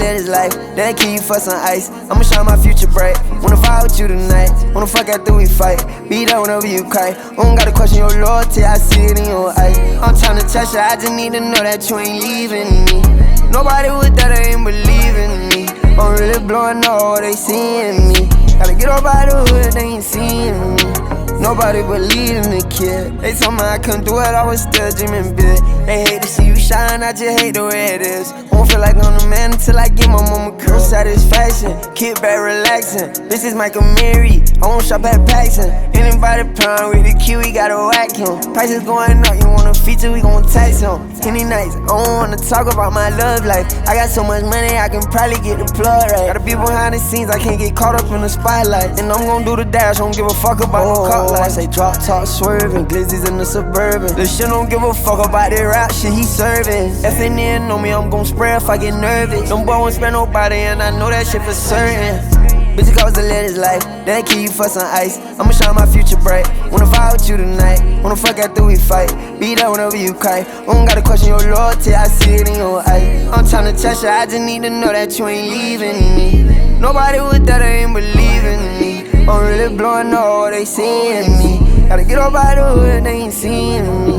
live this life, then kill you for some ice. I'ma shine my future bright. Wanna fight with you tonight, wanna fuck after we fight. Be there whenever you cry. I don't gotta question your loyalty, I see it in your eyes. I'm tryna touch you, I just need to know that you ain't leaving me. Nobody with that ain't believing me. I'm really blowing up, they seeing me. Gotta get up out the hood, they ain't seeing me. Nobody believed in the kid. They told me I couldn't do it, I was still dreaming big. They hate to see you shine, I just hate the way it is. Won't feel like I'm the man until I get my mama curl. Satisfaction, kick back relaxing. This is Michael Mary, I won't shop at Paxson. Anybody playing with the key, we gotta whack him. Prices going up, you want a feature, we gon' tax him. Any nights, I don't wanna talk about my love life. I got so much money, I can probably get the plug right. Gotta be behind the scenes, I can't get caught up in the spotlight. And I'm gon' do the dash, don't give a fuck about no cop life. I say drop top swerving, glizzies in the Suburban. This shit don't give a fuck about that rap shit he serving. FNN on me, I'm gon' spray if I get nervous. Them boy won't spare nobody, and I know that shit for certain. Bitch, cause to live this life, then kill you for some ice. I'ma shine my future bright. Wanna fight with you tonight, wanna fuck after we fight. Be there whenever you cry. I don't gotta question your loyalty, I see it in your eyes. I'm tryna touch you, I just need to know that you ain't leaving me. Nobody with that ain't believing me. I'm really blowing up, they seeing me. Gotta get up out the hood, they ain't seeing me.